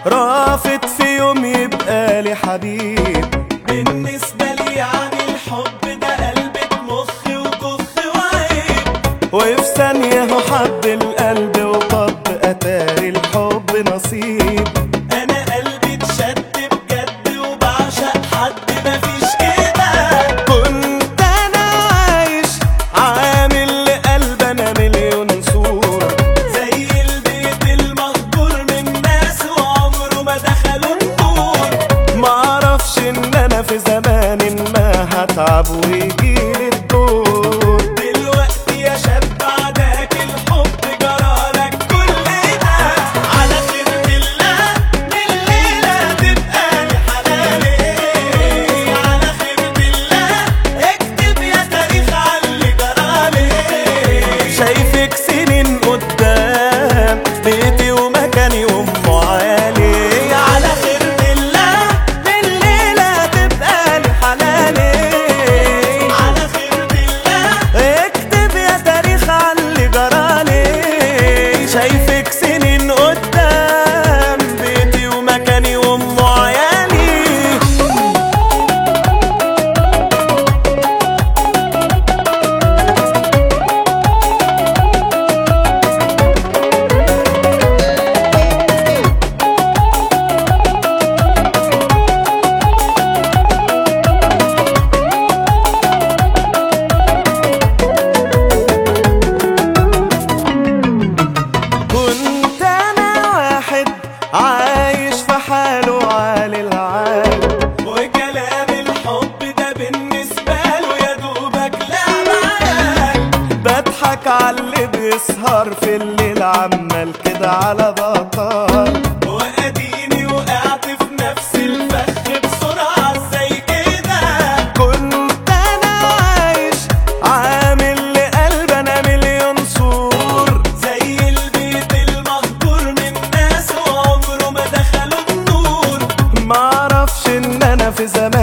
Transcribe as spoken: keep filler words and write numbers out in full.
رافض في يوم يبقى لي حبيب. بالنسبة لي يعني الحب ده قلبك مخ وكخ وعيب، وفي ثانية هو حب القلب وطب أتاري الحب نصيب. أنا قلبي اتشد بجد وبعشق حد مفيش كده. كنت أنا عايش عامل لقلب أنا مليون صورة، زي البيت المهجور من ناس وعمره ما دخلوا النور. معرفش إن أنا في زمان ما هتعب ويجيلي الدور. دلوقتي يا شاب بعدك الحب جرالك كل ده، على خير بالله من الليلة تبقى لي حلالي. على خير بالله اكتب يا تاريخ عاللي جرالي. شايفك سنين قدام بيتي ومكاني وأم عالي. على خير بالله من الليلة تبقى لي حلالي. على خير بالله اكتب يا تاريخ عاللي جرالي. شايفك سنين قدام بيتي ومكاني وأم عيالي. كنت أنا واحد عايش في حاله عالي العال، وكلام الحب ده بالنسبة له يا دوبك لعب عيال. بضحك على اللي بيسهر في الليل عمال كده على بطال. واديني وقعت في نفس الفخ بسرعة زي كده. كنت أنا عايش عامل لقلب أنا مليون سور، زي البيت المهجور من ناس وعمره ما دخلوا النور. معرفش إن أنا في زمان